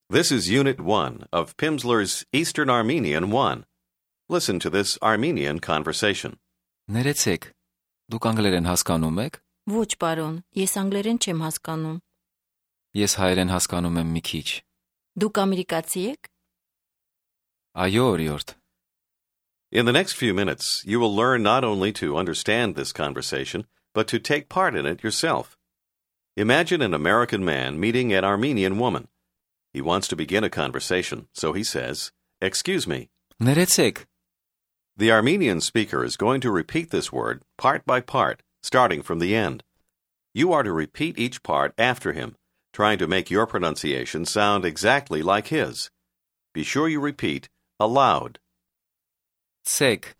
This is Unit 1 of Pimsleur's Eastern Armenian 1. Listen to this Armenian conversation. Ներեցեք, դուք անգլերեն հասկանում եք? Ոչ, պարոն, ես անգլերեն չեմ հասկանում։ Ես հայերեն հասկանում եմ մի քիչ։ Դուք ամերիկացի եք։ Այո, օրիորդ։ In the next few minutes, you will learn not only to understand this conversation, but to take part in it yourself. Imagine an American man meeting an Armenian woman. He wants to begin a conversation, so he says, "Excuse me." Ներեցեք, The Armenian speaker is going to repeat this word part by part, starting from the end. You are to repeat each part after him, trying to make your pronunciation sound exactly like his. Be sure you repeat aloud. ցեք,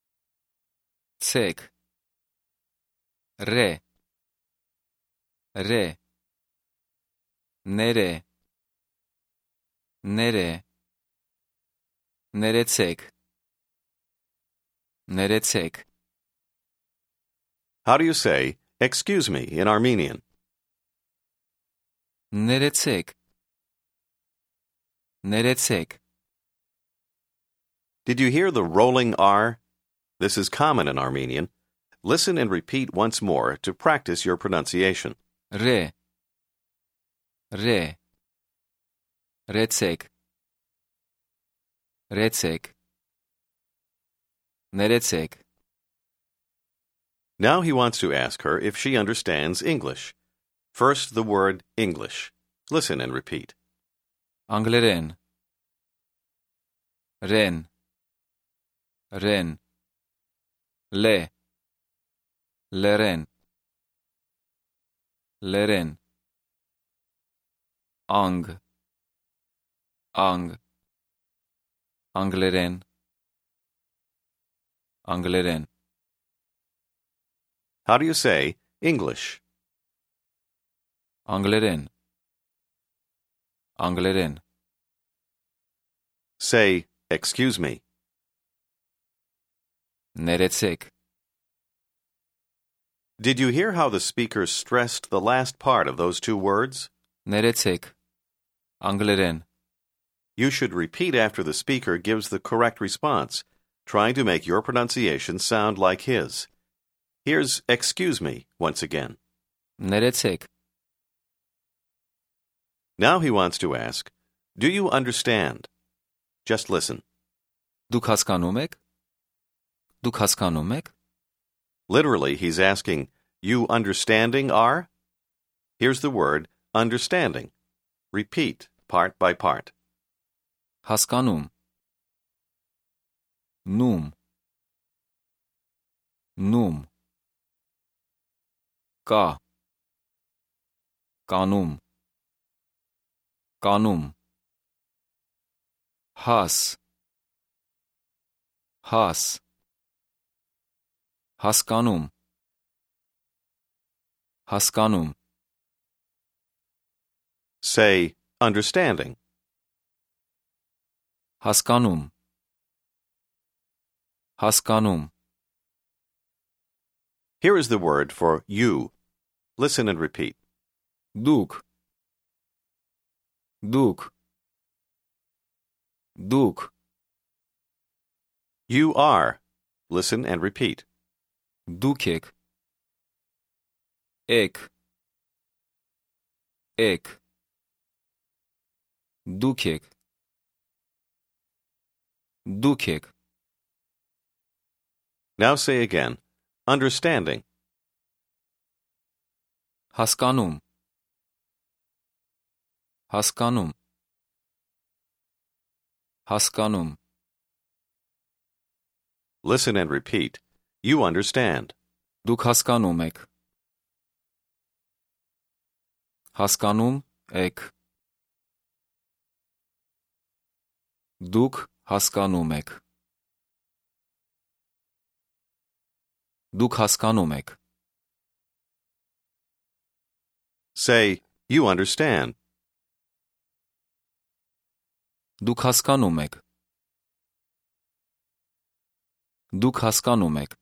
ցեք, ռե, ռե, ներե, ներե, ներեցեք, ներեցեք, How do you say, "Excuse me," in Armenian? ներեցեք, ներեցեք, Did you hear the rolling R? This is common in Armenian. Listen and repeat once more to practice your pronunciation. ռե, ռե, ռեցեք, ռեցեք, ներեցեք, Now he wants to ask her if she understands English. First, the word English. Listen and repeat. անգլերեն, ռեն, ռեն, լե, լերեն, լերեն, անգ, անգ, անգլերեն, անգլերեն, How do you say English? անգլերեն, անգլերեն, Say, "Excuse me." ներեցեք, Did you hear how the speaker stressed the last part of those two words? ներեցեք, անգլերեն, You should repeat after the speaker gives the correct response, trying to make your pronunciation sound like his. Here's "excuse me" once again. ներեցեք, Now he wants to ask, "Do you understand?" Just listen. դուք հասկանում եք, դուք հասկանում եք, Literally, he's asking, "You understanding are?" Here's the word understanding. Repeat part by part. հասկանում, նում, նում, կա, կանում, կանում, հաս, հաս, հասկանում, հասկանում, Say, understanding. հասկանում, հասկանում, Here is the word for you. Listen and repeat. դուք, դուք, դուք, You are. Listen and repeat. դուք եք, եք, եք, դուք եք, դուք եք, Now say again, understanding. հասկանում, հասկանում, հասկանում, Listen and repeat. You understand. դուք հասկանում եք, հասկանում եք, դուք հասկանում եք, դուք հասկանում եք, Say, you understand. դուք հասկանում եք, դուք հասկանում եք,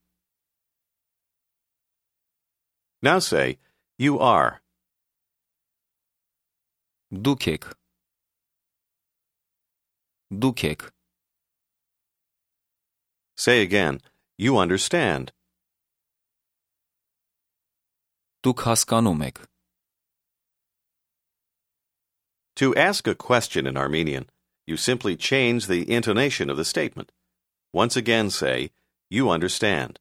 Now say, you are. Դուք եք, Դուք եք։ Say again, you understand. Դուք հասկանում եք։ To ask a question in Armenian, you simply change the intonation of the statement. Once again say, you understand.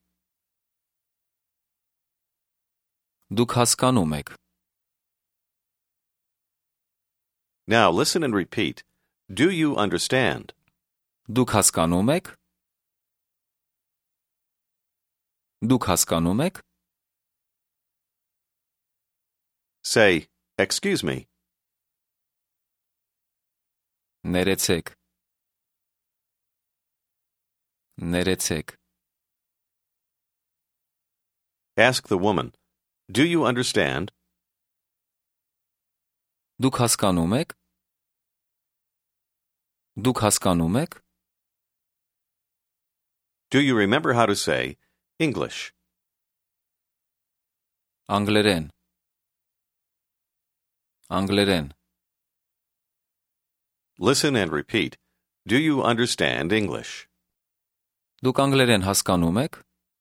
Դուք հասկանում եք։ Now listen and repeat. Do you understand? Դուք հասկանում եք։ Դուք հասկանում եք։ Say, excuse me. Ներեցեք։ Ներեցեք։ Ask the woman, do you understand? Դուք հասկանում եք։ Դուք հասկանում եք։ Do you remember how to say English? Անգլերեն։ Անգլերեն։ Listen and repeat. Do you understand English? Դուք անգլերեն հասկանում եք։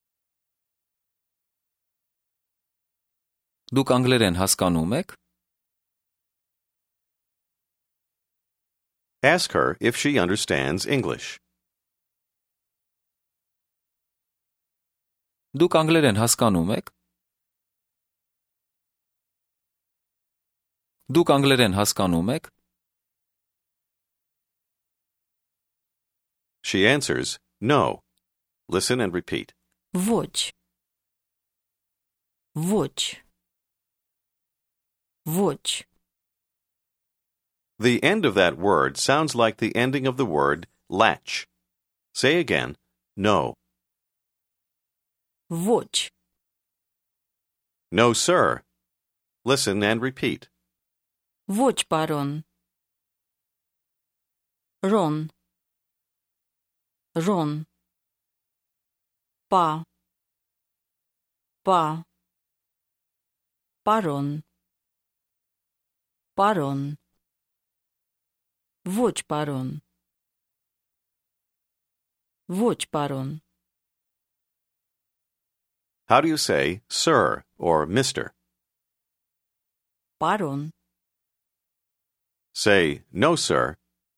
Դուք անգլերեն հասկանում եք։ Ask her if she understands English. Դուք անգլերեն հասկանում եք։ Դուք անգլերեն հասկանում եք։ She answers, no. Listen and repeat. Ոչ. Ոչ. Ոչ. The end of that word sounds like the ending of the word latch. Say again, no. Ոչ. No, sir. Listen and repeat. Ոչ, պարոն. Ռոն. Ռոն. Պա. Պա. Պարոն. Պարոն. Ոչ, պարոն. Ոչ, պարոն. How do you say sir or mister? Պարոն. Say no, sir.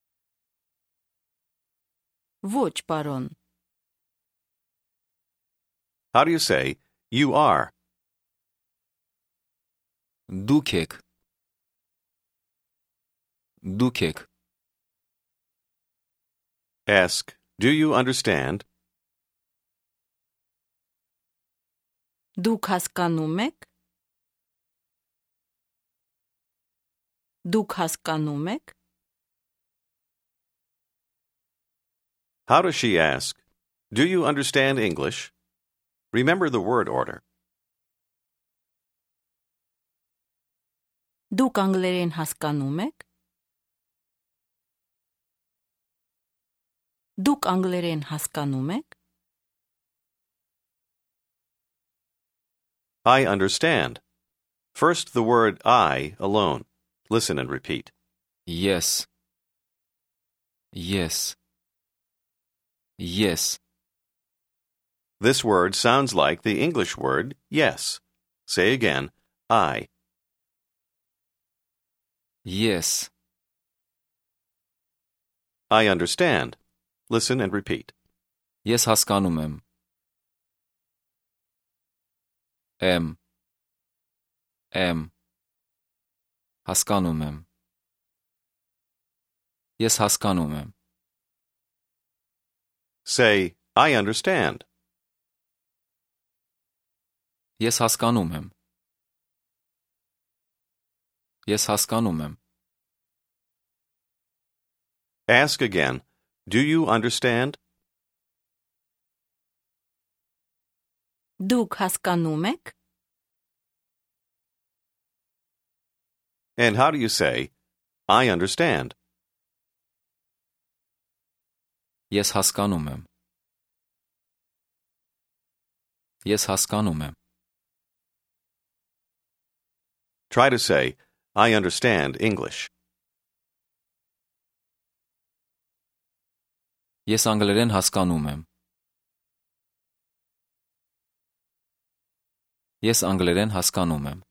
Ոչ, պարոն. How do you say you are? Դուք եք։ Դուք եք։ Ask, do you understand? Դուք հասկանում եք։ Դուք հասկանում եք։ How does she ask? Do you understand English? Remember the word order. Դուք անգլերեն հասկանում եք։ Դուք անգլերեն հասկանում եք։ I understand. First the word I alone. Listen and repeat. Yes. Yes. Yes. This word sounds like the English word yes. Say again, I. Yes. I understand. Listen and repeat. Ես հասկանում եմ։ Եմ։ Հասկանում եմ։ Ես հասկանում եմ։ Say, I understand. Ես հասկանում եմ։ Ես հասկանում եմ։ Ask again, do you understand? Դուք հասկանում եք։ And how do you say, I understand? Ես հասկանում եմ։ Ես հասկանում եմ։ Try to say, I understand English. Ես անգլերեն հասկանում եմ։ Ես անգլերեն հասկանում եմ։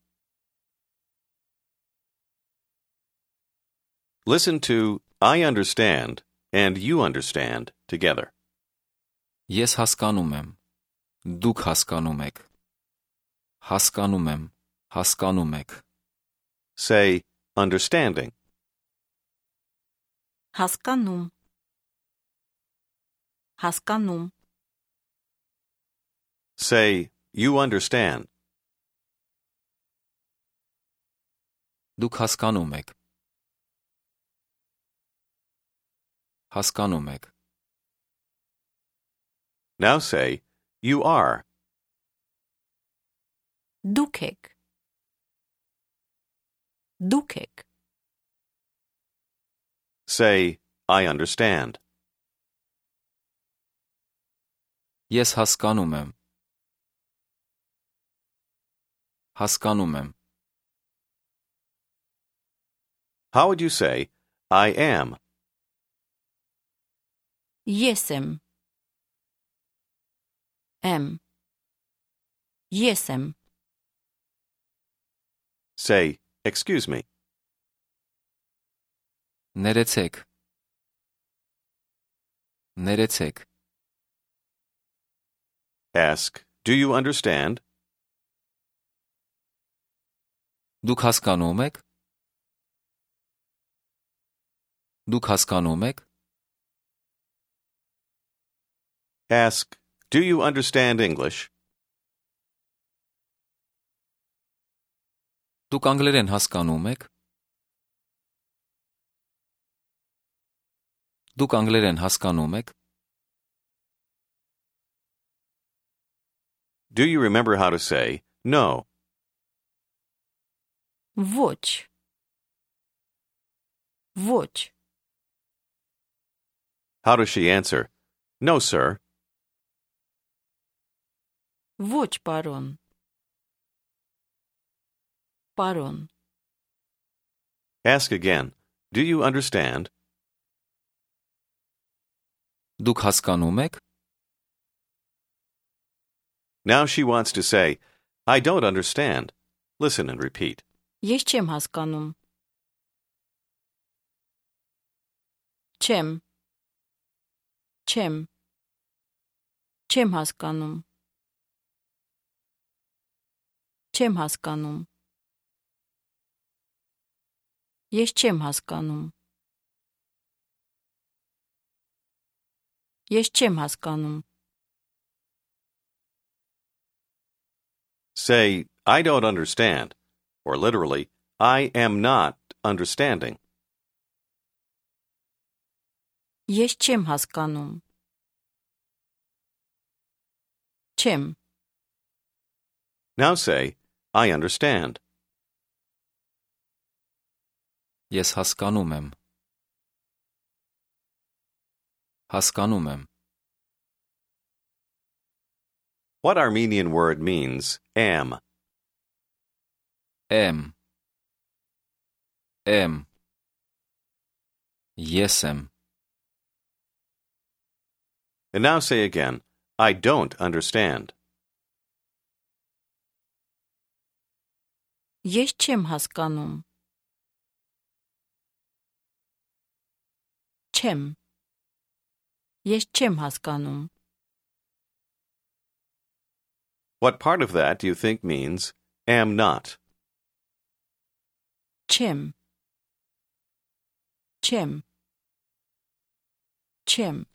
Listen to I understand and you understand together. Ես հասկանում եմ։ Դուք հասկանում եք։ Հասկանում եմ։ Հասկանում եք։ Say understanding. Հասկանում. Հասկանում. Say you understand. Դուք հասկանում եք։ Հասկանում եք։ Now say you are. Դուք եք. Դուք եք. Say I understand. Ես հասկանում եմ։ Հասկանում եմ։ How would you say I am? Ես եմ. Եմ. Ես եմ. Say excuse me. Ներեցեք։ Ներեցեք։ Ask do you understand? Դուք հասկանում եք։ Դուք հասկանում եք։ Ask do you understand English? Դուք անգլերեն հասկանում եք։ Դուք անգլերեն հասկանում եք։ Do you remember how to say no? Ոչ. Ոչ. How does she answer? No, sir. Ոչ, պարոն. Պարոն. Ask again. Do you understand? Դուք հասկանում եք։ Now she wants to say, I don't understand. Listen and repeat. Ես չեմ հասկանում. Չեմ. Չեմ. Չեմ հասկանում. Չեմ հասկանում. Ես չեմ հասկանում. Ես չեմ հասկանում. Say, I don't understand, or literally, I am not understanding. Ես չեմ հասկանում. Չեմ. Now say, I understand. Ես հասկանում եմ։ Հասկանում եմ։ What Armenian word means am? Եմ։ Եմ։ Ես եմ։ And now say again, I don't understand. Ես չեմ հասկանում. Չեմ. Ես չեմ հասկանում. What part of that do you think means am not? Չեմ. Չեմ. Չեմ.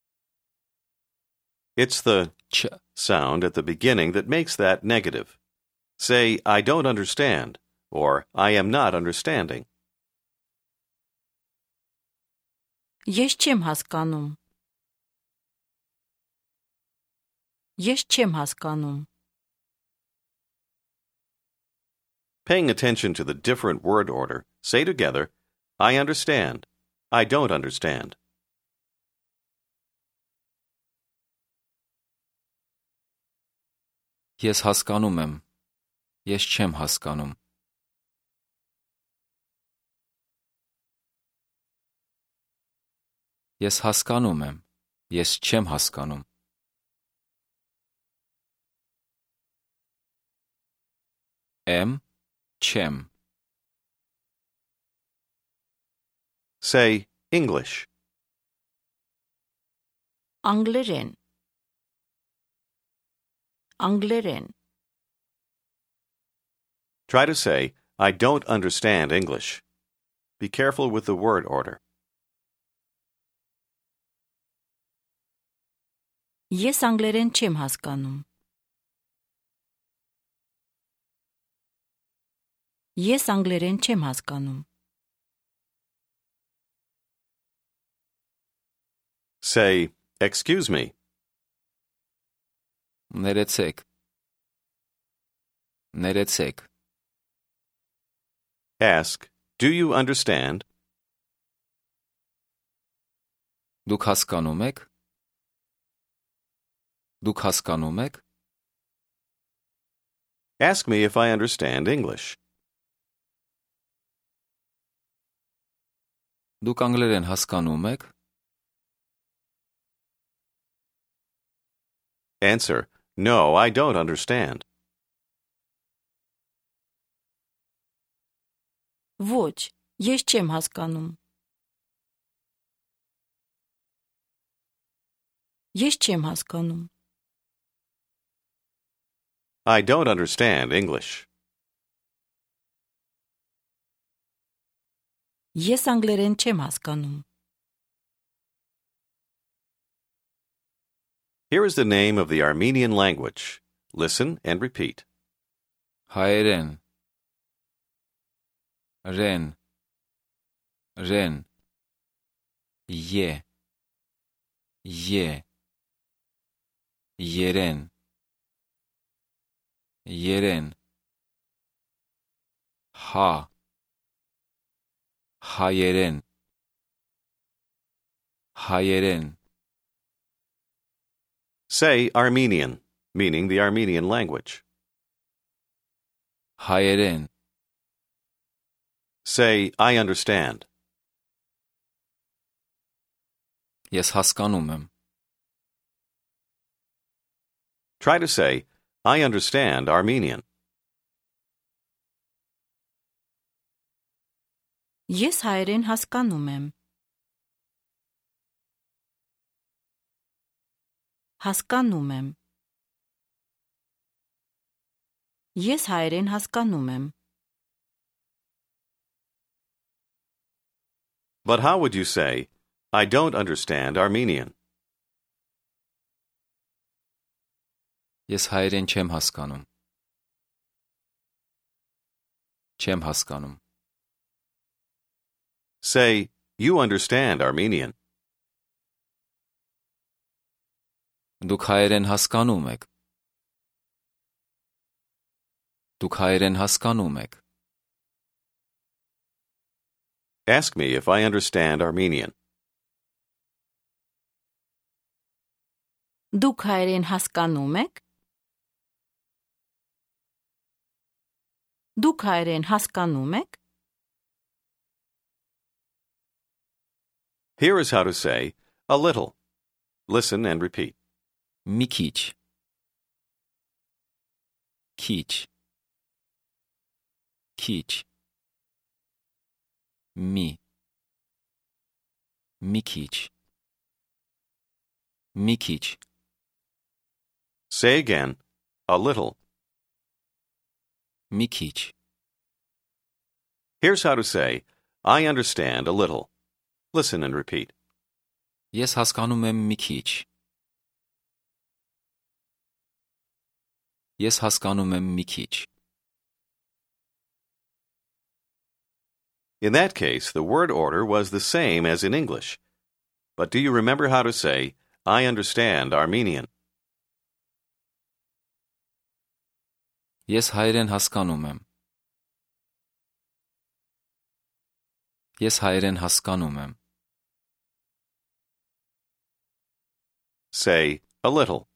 It's the Չ. sound at the beginning that makes that negative. Say, I don't understand, or I am not understanding. Ես չեմ հասկանում. Ես չեմ հասկանում. Paying attention to the different word order, say together, I understand, I don't understand. Ես հասկանում եմ։ Ես չեմ հասկանում։ Ես հասկանում եմ։ Ես չեմ հասկանում։ Չեմ։ Say English. Անգլերեն, անգլերեն, Try to say, I don't understand English. Be careful with the word order. ես անգլերեն չեմ հասկանում։ Ես անգլերեն չեմ հասկանում։ Say, excuse me. Ներեցեք։ Ներեցեք։ Ask, do you understand? Դուք հասկանում եք։ Դուք հասկանում եք։ Ask me if I understand English. Դուք անգլերեն հասկանում եք։ Answer, no, I don't understand. Ոչ, ես չեմ հասկանում։ Ես չեմ հասկանում։ I don't understand English. Ես անգլերեն չեմ հասկանում։ Here is the name of the Armenian language. Listen and repeat. Հայերեն։ Ռեն։ Ռեն։ Է։ Երեն։ Երեն։ Հա։ Հայերեն։ Հայերեն։ Say Armenian, meaning the Armenian language. Հայերեն։ Say, I understand. Ես հասկանում եմ։ Try to say, I understand Armenian. Ես հայերեն հասկանում եմ։ Հասկանում եմ։ Ես հայերեն հասկանում եմ։ But how would you say, I don't understand Armenian? Ես հայերեն չեմ հասկանում։ Չեմ հասկանում։ Say, you understand Armenian. Դուք հայերեն հասկանում եք։ Դուք հայերեն հասկանում եք։ Ask me if I understand Armenian. Դուք հայերեն հասկանում եք։ Դուք հայերեն հասկանում եք։ Here is how to say, a little. Listen and repeat. Մի քիչ։ Քիչ։ Քիչ։ Մի քիչ։ Մի քիչ։ Say again, a little. Մի քիչ։ Here's how to say, I understand a little. Listen and repeat. Ես հասկանում եմ մի քիչ։ Ես հասկանում եմ մի քիչ։ In that case, the word order was the same as in English. But do you remember how to say, I understand Armenian? Ես հայերեն հասկանում եմ։ Ես հայերեն հասկանում եմ։ Say, a little.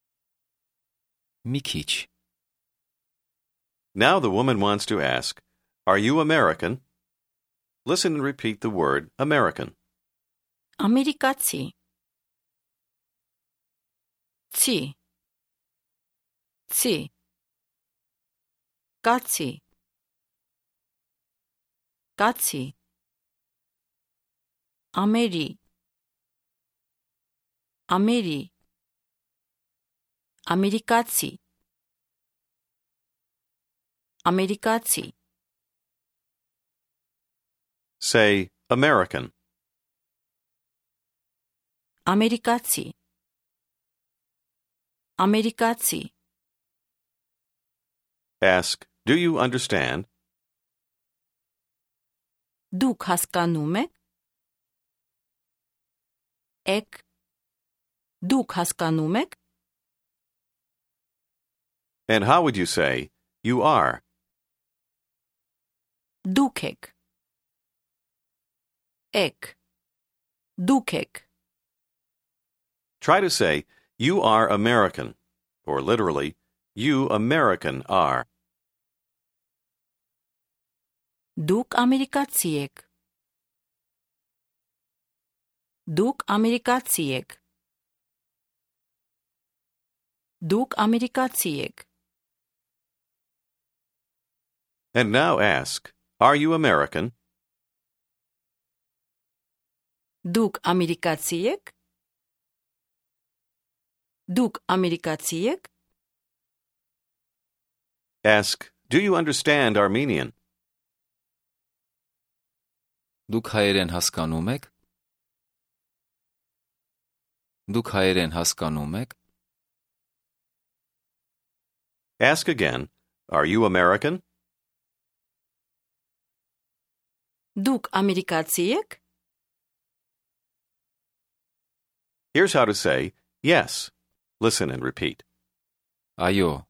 Մի քիչ։ Now the woman wants to ask, are you American? Listen and repeat the word American. Ամերիկացի, Ցի Ցի Կացի Կացի Ամերի Ամերի Ամերիկացի Ամերիկացի Say American. Ամերիկացի Ամերիկացի Ask, do you understand? Դուք հասկանում եք Եք Դուք հասկանում եք And how would you say, you are? Դուք եք Եք Դուք եք Try to say, you are American, or literally, you American are. Դուք ամերիկացի եք Դուք ամերիկացի եք Դուք ամերիկացի եք And now ask, are you American? Դուք ամերիկացի եք Դուք ամերիկացի եք Ask, do you understand Armenian? Դուք հայերեն հասկանում եք? Դուք հայերեն հասկանում եք? Ask again, are you American? Դուք ամերիկացի եք Here's how to say, yes. Listen and repeat. Այո.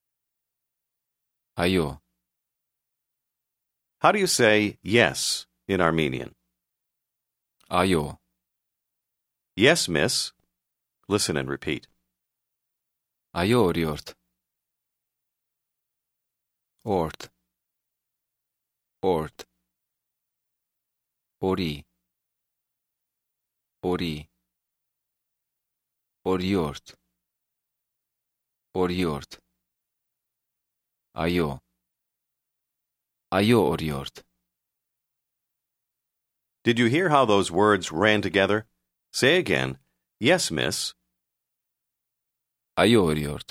Այո. How do you say yes in Armenian? Այո. Yes, miss. Listen and repeat. Այո, օրիորդ. Օրդ. Օրդ. Օրի. Օրի. Օրիորդ. Օրիորդ. Այո. Այո, օրիորդ. Did you hear how those words ran together? Say again, yes, miss. Այո, օրիորդ.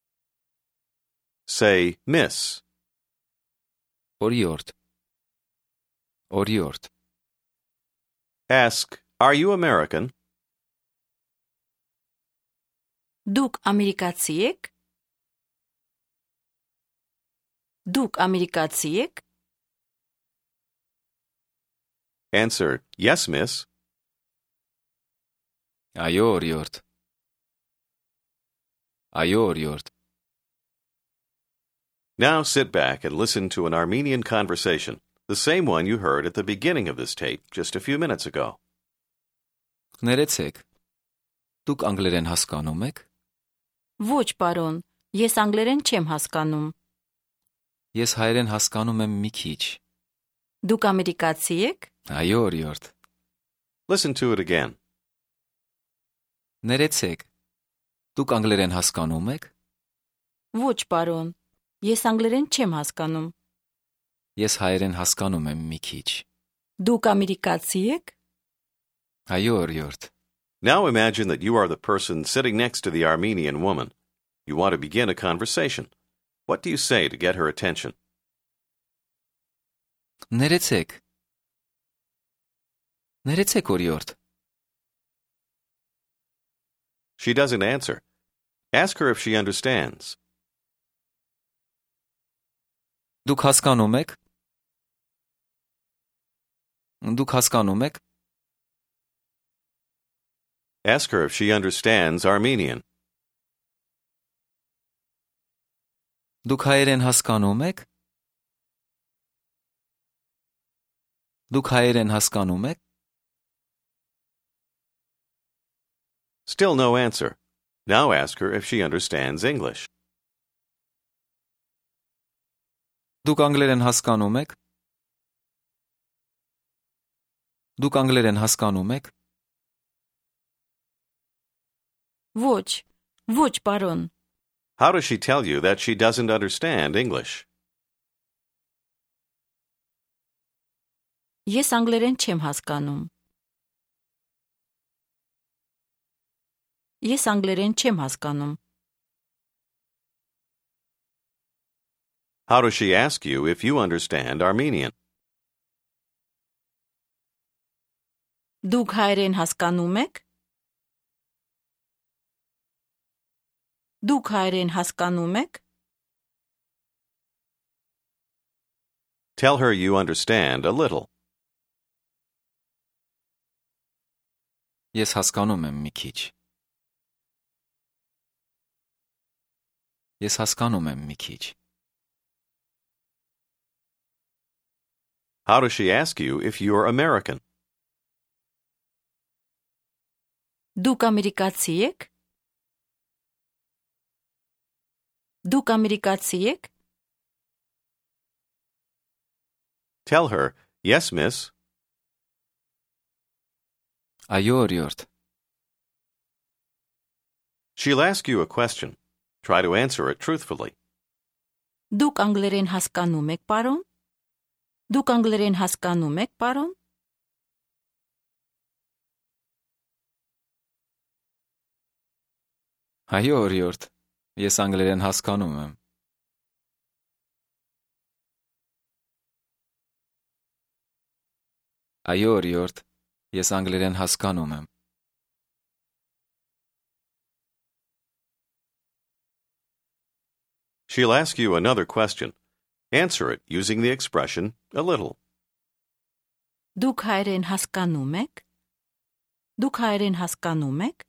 Say, miss. Օրիորդ. Օրիորդ. Ask, are you American? Դուք ամերիկացի եք Դուք ամերիկացի եք Answer, yes, miss. Այո, օրիորդ. Այո, օրիորդ. Now sit back and listen to an Armenian conversation, the same one you heard at the beginning of this tape just a few minutes ago. Ներեցեք. Դուք անգլերեն հասկանում եք? Ոչ, պարոն, ես անգլերեն չեմ հասկանում Ես հայերեն հասկանում եմ մի քիչ. Դուք ամերիկացի եք Այո, օրիորդ. Listen to it again. Ներեցեք. Դուք անգլերեն հասկանում եք? Ոչ, պարոն, ես անգլերեն չեմ հասկանում Ես հայերեն հասկանում եմ մի քիչ. Դուք ամերիկացի եք Այո, օրիորդ. Now imagine that you are the person sitting next to the Armenian woman. You want to begin a conversation. What do you say to get her attention? Ներեցեք. Ներեցեք, օրիորդ. She doesn't answer. Ask her if she understands. Դուք հասկանում եք? Դուք հասկանում եք? Ask her if she understands Armenian. Դուք հայերեն հասկանում եք? Դուք հայերեն հասկանում եք? Still no answer. Now ask her if she understands English. Դուք անգլերեն հասկանում եք? Դուք անգլերեն հասկանում եք? Ոչ, Ոչ, պարոն։ How does she tell you that she doesn't understand English? Ես անգլերեն չեմ հասկանում։ Ես անգլերեն չեմ հասկանում։ How does she ask you if you understand Armenian? Դուք հայերեն հասկանում եք։ Դուք հայերեն հասկանում եք։ Tell her you understand a little. Ես հասկանում եմ մի քիչ։ Ես հասկանում եմ մի քիչ։ How does she ask you if you're American? Դուք ամերիկացի եք։ Դուք ամերիկացի եք։ Tell her, yes, miss. Այո, օրիորդ։ She'll ask you a question. Try to answer it truthfully. Դուք անգլերեն հասկանում եք, պարոն։ Դուք անգլերեն հասկանում եք, պարոն։ Այո, օրիորդ։ Ես անգլերեն հասկանում եմ։ Այո, օրիորդ։ Ես անգլերեն հասկանում եմ։ She'll ask you another question. Answer it using the expression a little. Դուք հայերեն հասկանում եք։ Դուք հայերեն հասկանում եք։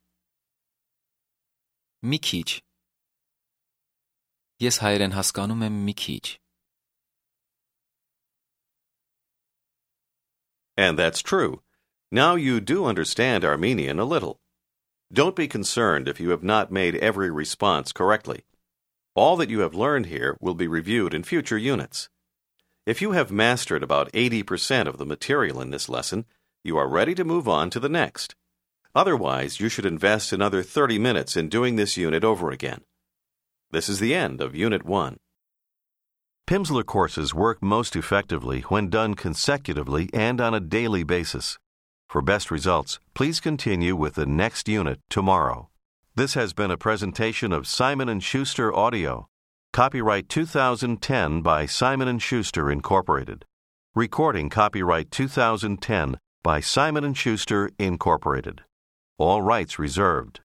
Մի քիչ։ Ես հայերեն հասկանում եմ մի քիչ։ And that's true. Now you do understand Armenian a little. Don't be concerned if you have not made every response correctly. All that you have learned here will be reviewed in future units. If you have mastered about 80% of the material in this lesson, you are ready to move on to the next. Otherwise, you should invest another 30 minutes in doing this unit over again. This is the end of Unit 1. Pimsleur courses work most effectively when done consecutively and on a daily basis. For best results, please continue with the next unit tomorrow. This has been a presentation of Simon & Schuster Audio. Copyright 2010 by Simon & Schuster, Incorporated. Recording copyright 2010 by Simon & Schuster, Incorporated. All rights reserved.